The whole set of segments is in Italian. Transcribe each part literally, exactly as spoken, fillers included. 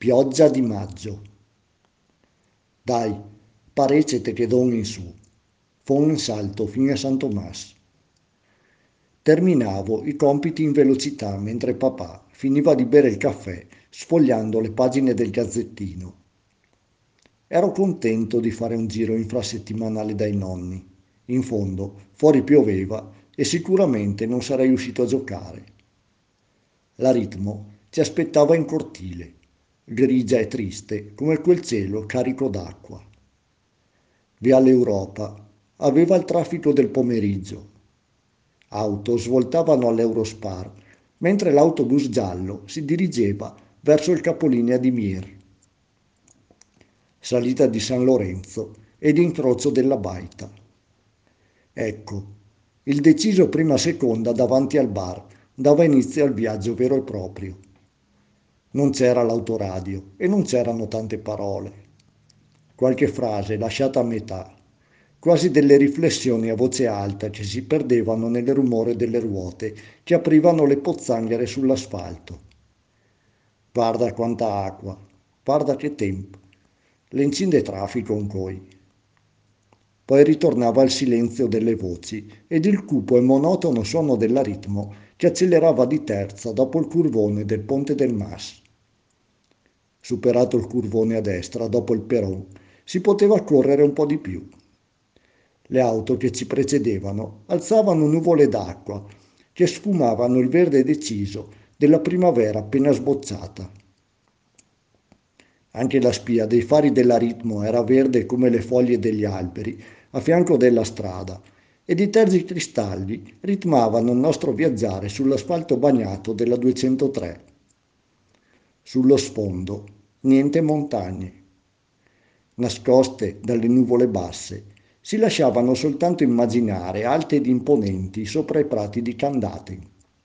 Pioggia di maggio. Dai, parecete che don in su. Fon in salto fino a San Tomás. Terminavo i compiti in velocità mentre papà finiva di bere il caffè sfogliando le pagine del gazzettino. Ero contento di fare un giro infrasettimanale dai nonni. In fondo, fuori pioveva e sicuramente non sarei uscito a giocare. La Ritmo ci aspettava in cortile, grigia e triste come quel cielo carico d'acqua. Viale Europa aveva il traffico del pomeriggio. Auto svoltavano all'Eurospar, mentre l'autobus giallo si dirigeva verso il capolinea di Mier. Salita di San Lorenzo ed incrocio della Baita. Ecco, il deciso prima seconda davanti al bar dava inizio al viaggio vero e proprio. Non c'era l'autoradio e non c'erano tante parole. Qualche frase lasciata a metà, quasi delle riflessioni a voce alta che si perdevano nel rumore delle ruote che aprivano le pozzanghere sull'asfalto. Guarda quanta acqua, guarda che tempo. L'encinde traffico un coi. Poi ritornava il silenzio delle voci ed il cupo e monotono suono della Ritmo che accelerava di terza dopo il curvone del Ponte del Mas. Superato il curvone a destra, dopo il Peron, si poteva correre un po' di più. Le auto che ci precedevano alzavano nuvole d'acqua che sfumavano il verde deciso della primavera appena sbocciata. Anche la spia dei fari della Ritmo era verde come le foglie degli alberi a fianco della strada ed i terzi cristalli ritmavano il nostro viaggiare sull'asfalto bagnato della duecentotre. Sullo sfondo, niente montagne. Nascoste dalle nuvole basse, si lasciavano soltanto immaginare alte ed imponenti sopra i prati di Candate.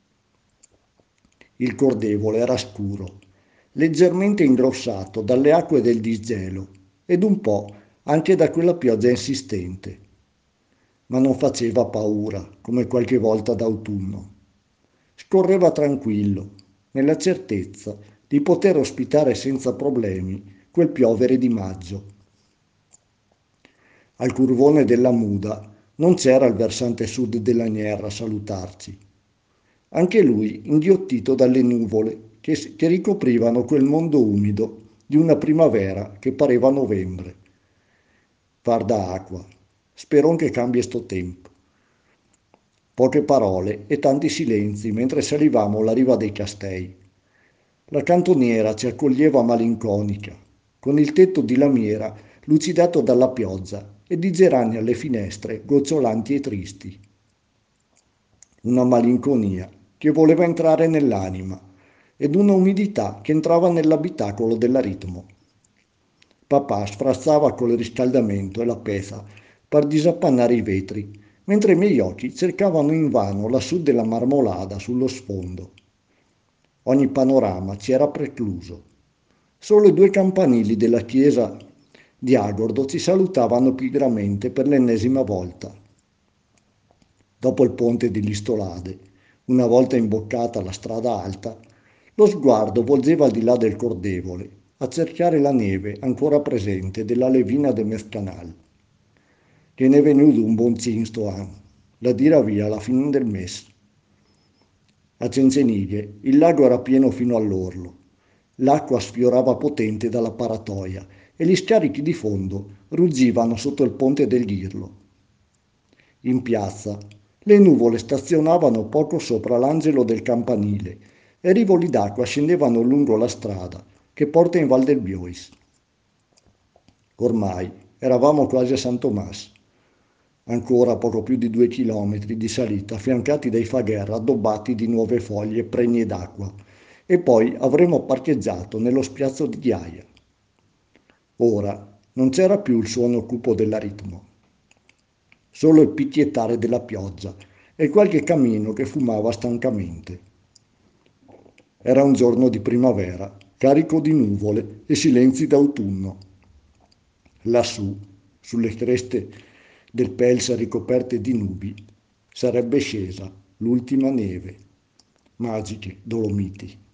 Il cordevole era scuro, leggermente ingrossato dalle acque del disgelo ed un po' anche da quella pioggia insistente. Ma non faceva paura, come qualche volta d'autunno. Scorreva tranquillo, nella certezza di poter ospitare senza problemi quel piovere di maggio. Al curvone della Muda non c'era il versante sud della Nierra a salutarci. Anche lui inghiottito dalle nuvole che, che ricoprivano quel mondo umido di una primavera che pareva novembre. Guarda acqua, spero che cambi sto tempo. Poche parole e tanti silenzi mentre salivamo la riva dei Castei. La cantoniera ci accoglieva malinconica, con il tetto di lamiera lucidato dalla pioggia e di gerani alle finestre gocciolanti e tristi. Una malinconia che voleva entrare nell'anima ed una umidità che entrava nell'abitacolo della Ritmo. Papà sfrazzava col riscaldamento e la pezza per disappannare i vetri, mentre i miei occhi cercavano invano lassù della marmolada sullo sfondo. Ogni panorama ci era precluso. Solo i due campanili della chiesa di Agordo ci salutavano pigramente per l'ennesima volta. Dopo il ponte di Listolade, una volta imboccata la strada alta, lo sguardo volgeva al di là del cordevole, a cercare la neve ancora presente della levina de Mezcanal. Che ne è venuto un buon cinsto anno, la dirà via alla fine del mese. A Cencenighe il lago era pieno fino all'orlo. L'acqua sfiorava potente dalla paratoia e gli scarichi di fondo ruggivano sotto il ponte del Ghirlo. In piazza le nuvole stazionavano poco sopra l'angelo del campanile e rivoli d'acqua scendevano lungo la strada che porta in Val del Biois. Ormai eravamo quasi a San Tomás. Ancora poco più di due chilometri di salita affiancati dai fagher addobbati di nuove foglie pregne d'acqua e poi avremmo parcheggiato nello spiazzo di ghiaia. Ora non c'era più il suono cupo della Ritmo, solo il picchiettare della pioggia e qualche camino che fumava stancamente. Era un giorno di primavera, carico di nuvole e silenzi d'autunno. Lassù, sulle creste del Pelsa ricoperte di nubi, sarebbe scesa l'ultima neve. Magiche Dolomiti.